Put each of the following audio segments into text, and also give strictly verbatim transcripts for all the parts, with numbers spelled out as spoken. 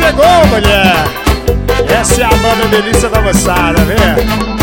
chegou, mulher. Essa é a banda delícia da moçada, vê?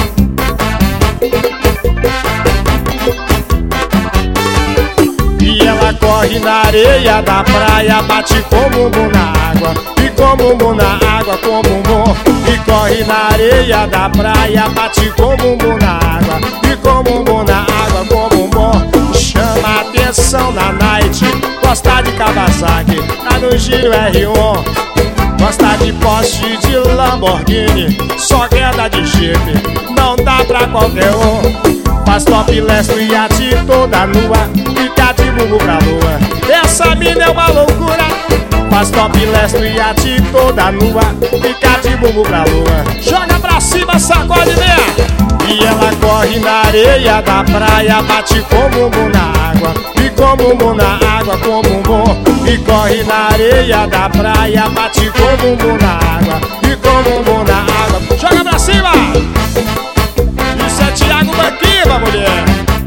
E ela corre na areia da praia, bate com o bumbum na água. E com o bumbum na água, com o bumbum. E corre na areia da praia, bate com o bumbum na água. E com o bumbum na água, com o bumbum. Chama atenção na night, gosta de Kawasaki, tá no giro R um. Gosta de Porsche, de Lamborghini, só queda de Jeep, não dá pra qualquer um. Faz topless no iate toda nua, fica de bumbum pra lua. Essa mina é uma loucura. Faz topless no iate toda nua, fica de bumbum pra lua. Joga pra cima, sacode mesmo. E ela corre na areia da praia, bate com o bumbum na água. E com o bumbum na água, com o bumbum. E corre na areia da praia, bate com o bumbum na água. E com o bumbum na água. Joga pra cima. Isso é Thiago Manquiva, mulher.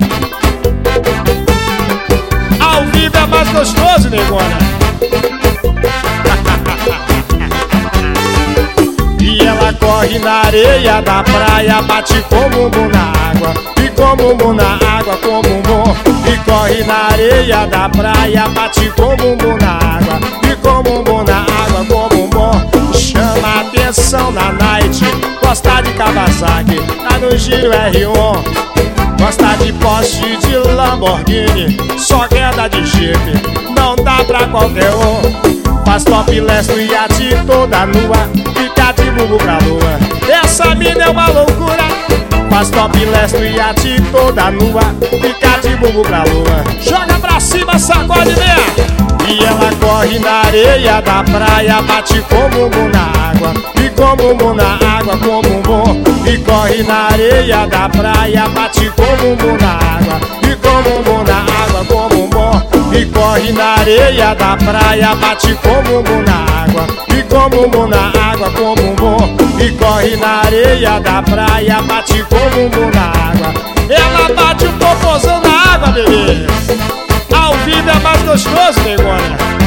Ao vivo é mais gostoso, negona. E ela corre na areia da praia, bate com o bumbum na água. E com o bumbum na água, com o bumbum. E corre na areia da praia, bate com o bumbum na água. E com o bumbum na água, com o bumbum. Chama atenção na night, gosta de Kawasaki, tá no giro R um. Gosta de Porsche, de Lamborghini, só queda de Jeep, não dá pra qualquer um. Faz topless no iate toda nua, fica de bumbum pra lua. Essa mina é uma loucura. Faz topless no iate toda nua, fica de bumbum pra lua. Joga pra cima, sacode mesmo. E ela corre na areia da praia, bate com o bumbum na água. E com o bumbum na água, com o bumbum. E corre na areia da praia, bate com o bumbum na água. E com o bumbum na água, com o bumbum. E corre na areia da praia, bate com o bumbum na água. E com o bumbum na água, com o bumbum. E corre na areia da praia, bate com o bumbum na água. Ela bate o popozão na água, bebê. Ao vivo é mais gostoso, negona.